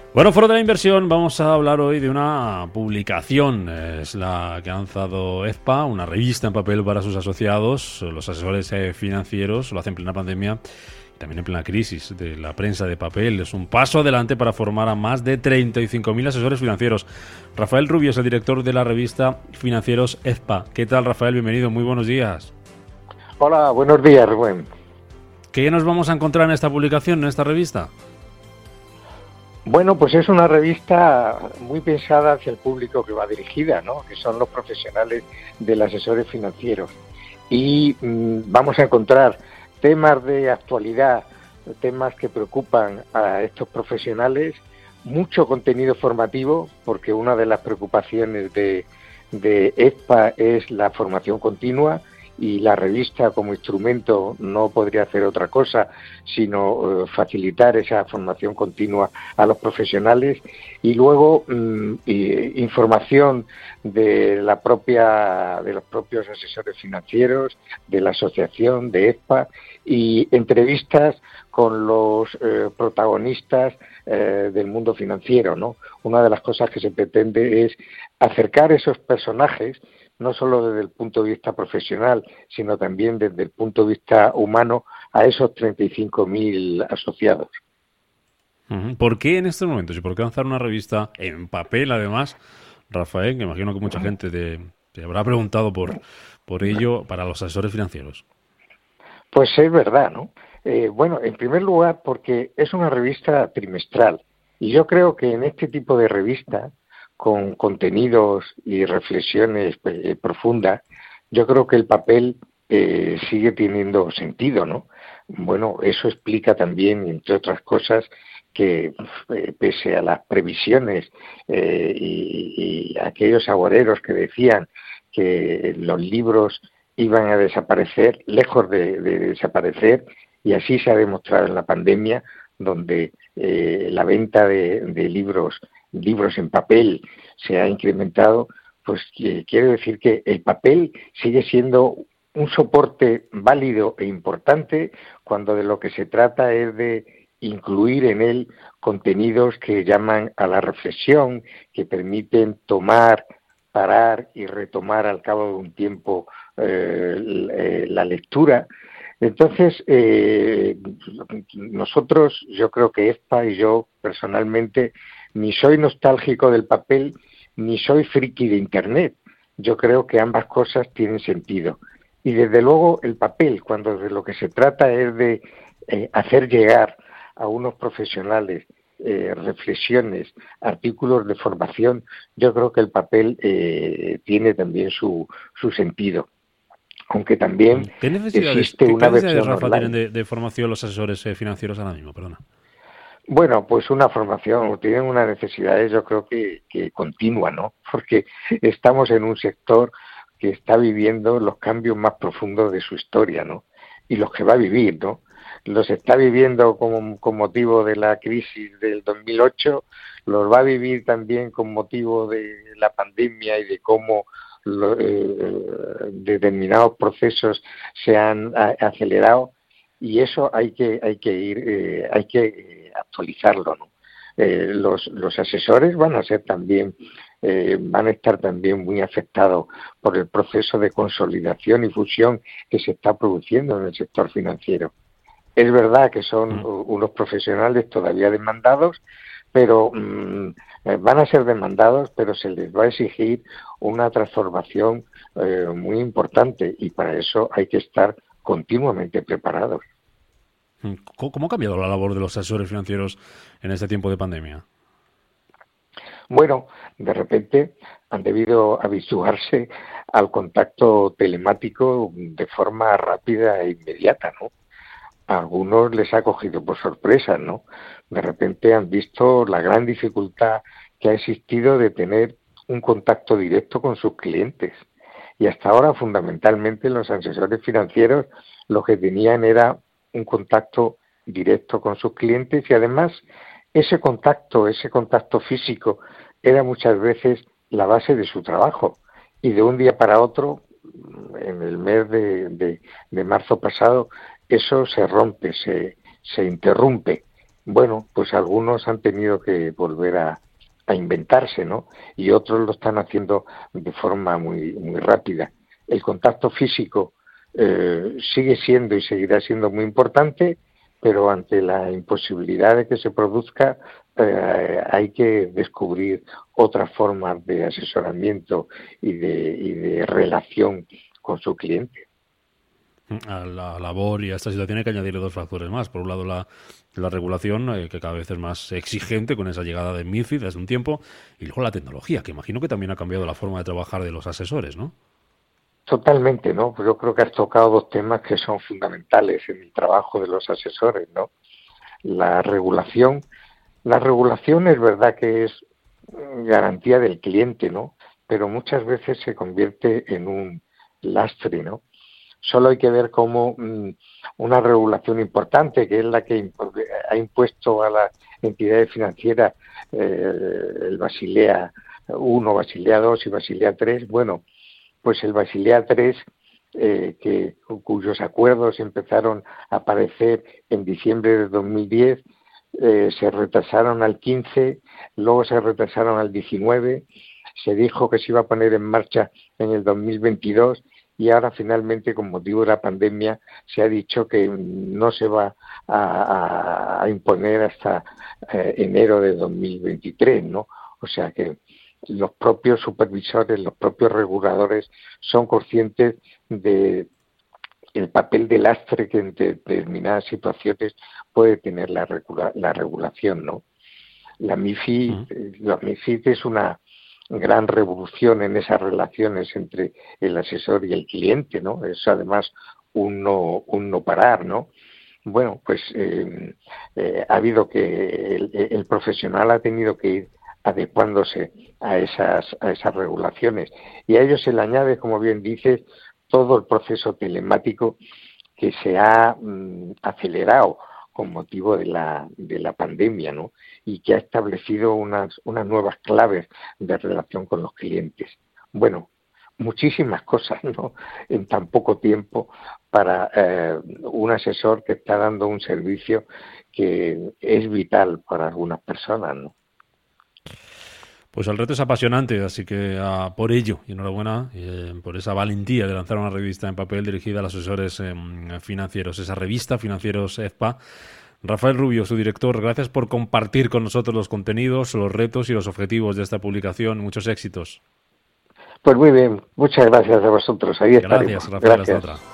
Bueno, fuera de la inversión, vamos a hablar hoy de una publicación. Es la que ha lanzado EFPA, una revista en papel para sus asociados, los asesores financieros. Lo hace en plena pandemia y también en plena crisis de la prensa de papel. Es un paso adelante para formar a más de 35.000 asesores financieros. Rafael Rubio es el director de la revista Financieros EFPA. ¿Qué tal, Rafael? Bienvenido, muy buenos días. Hola, buenos días, Rubén. ¿Qué nos vamos a encontrar en esta publicación, en esta revista? Bueno, pues es una revista muy pensada hacia el público que va dirigida, ¿no? Que son los profesionales del asesores financieros. Y vamos a encontrar temas de actualidad, temas que preocupan a estos profesionales, mucho contenido formativo, porque una de las preocupaciones de EFPA es la formación continua, y la revista como instrumento no podría hacer otra cosa sino facilitar esa formación continua a los profesionales, y luego información de los propios asesores financieros, de la asociación de EFPA, y entrevistas con los protagonistas del mundo financiero, ¿no? Una de las cosas que se pretende es acercar esos personajes no solo desde el punto de vista profesional, sino también desde el punto de vista humano, a esos 35.000 asociados. ¿Por qué en estos momentos y por qué lanzar una revista en papel, además, Rafael? Que imagino que mucha gente te habrá preguntado por ello para los asesores financieros. Pues es verdad, ¿no? Bueno, en primer lugar, porque es una revista trimestral, y yo creo que en este tipo de revista, con contenidos y reflexiones profundas, yo creo que el papel sigue teniendo sentido, ¿no? Bueno, eso explica también, entre otras cosas, que pese a las previsiones y aquellos agoreros que decían que los libros iban a desaparecer, lejos de desaparecer, y así se ha demostrado en la pandemia, donde la venta de libros en papel se ha incrementado, pues quiere decir que el papel sigue siendo un soporte válido e importante, cuando de lo que se trata es de incluir en él contenidos que llaman a la reflexión, que permiten tomar, parar y retomar al cabo de un tiempo la lectura. Entonces, nosotros, yo creo que EFPA y yo personalmente, ni soy nostálgico del papel, ni soy friki de Internet. Yo creo que ambas cosas tienen sentido. Y desde luego el papel, cuando de lo que se trata es de hacer llegar a unos profesionales reflexiones, artículos de formación, yo creo que el papel tiene también su sentido. Aunque también ¿Qué necesidades, existe qué una necesidades, versión Rafa, tienen online. de formación los asesores financieros ahora mismo? Perdona. Bueno, pues una formación, tienen unas necesidades yo creo que continua, ¿no? Porque estamos en un sector que está viviendo los cambios más profundos de su historia, ¿no? Y los que va a vivir, ¿no? Los está viviendo con motivo de la crisis del 2008, los va a vivir también con motivo de la pandemia y de cómo determinados procesos se han acelerado, y eso hay que actualizarlo, ¿no? Los asesores van a ser también van a estar también muy afectados por el proceso de consolidación y fusión que se está produciendo en el sector financiero. Es verdad que son unos profesionales todavía demandados, pero van a ser demandados, pero se les va a exigir una transformación muy importante, y para eso hay que estar continuamente preparados. ¿Cómo ha cambiado la labor de los asesores financieros en este tiempo de pandemia? Bueno, de repente han debido habituarse al contacto telemático de forma rápida e inmediata, ¿no? A algunos les ha cogido por sorpresa, ¿no? De repente han visto la gran dificultad que ha existido de tener un contacto directo con sus clientes. Y hasta ahora, fundamentalmente, los asesores financieros lo que tenían era un contacto directo con sus clientes, y además ese contacto físico era muchas veces la base de su trabajo. Y de un día para otro, en el mes de marzo pasado, eso se rompe, se interrumpe. bueno, pues algunos han tenido que volver a inventarse, ¿no? Y otros lo están haciendo de forma muy rápida. El contacto físico sigue siendo y seguirá siendo muy importante, pero ante la imposibilidad de que se produzca, hay que descubrir otras formas de asesoramiento y de relación con su cliente. A la labor y a esta situación hay que añadirle dos factores más. Por un lado, la regulación, que cada vez es más exigente con esa llegada de MiFID desde un tiempo, y luego la tecnología, que imagino que también ha cambiado la forma de trabajar de los asesores, ¿no? Totalmente, ¿no? Pues yo creo que has tocado dos temas que son fundamentales en el trabajo de los asesores, ¿no? La regulación. La regulación es verdad que es garantía del cliente, ¿no? Pero muchas veces se convierte en un lastre, ¿no? Solo hay que ver cómo una regulación importante, que es la que ha impuesto a las entidades financieras el Basilea I, Basilea II y Basilea III, bueno, pues el Basilea III, cuyos acuerdos empezaron a aparecer en diciembre de 2010, se retrasaron al 15, luego se retrasaron al 19, se dijo que se iba a poner en marcha en el 2022 y ahora finalmente, con motivo de la pandemia, se ha dicho que no se va a imponer hasta enero de 2023, ¿no? O sea que los propios supervisores, los propios reguladores son conscientes de el papel de lastre que en determinadas situaciones puede tener la regulación, ¿no? La MiFID es una gran revolución en esas relaciones entre el asesor y el cliente, ¿no? Es además un no parar, ¿no? Bueno, pues ha habido que el profesional ha tenido que ir adecuándose a esas regulaciones y a ello se le añade, como bien dices, todo el proceso telemático que se ha acelerado con motivo de la pandemia, ¿no? Y que ha establecido unas nuevas claves de relación con los clientes. Bueno, muchísimas cosas, ¿no? En tan poco tiempo para un asesor que está dando un servicio que es vital para algunas personas, ¿no? Pues el reto es apasionante, así que por ello, y enhorabuena por esa valentía de lanzar una revista en papel dirigida a los asesores financieros, esa revista Financieros EFPA. Rafael Rubio, su director, gracias por compartir con nosotros los contenidos, los retos y los objetivos de esta publicación. Muchos éxitos. Pues muy bien, muchas gracias a vosotros. Ahí estaremos. Gracias, Rafael. Gracias. Hasta otra.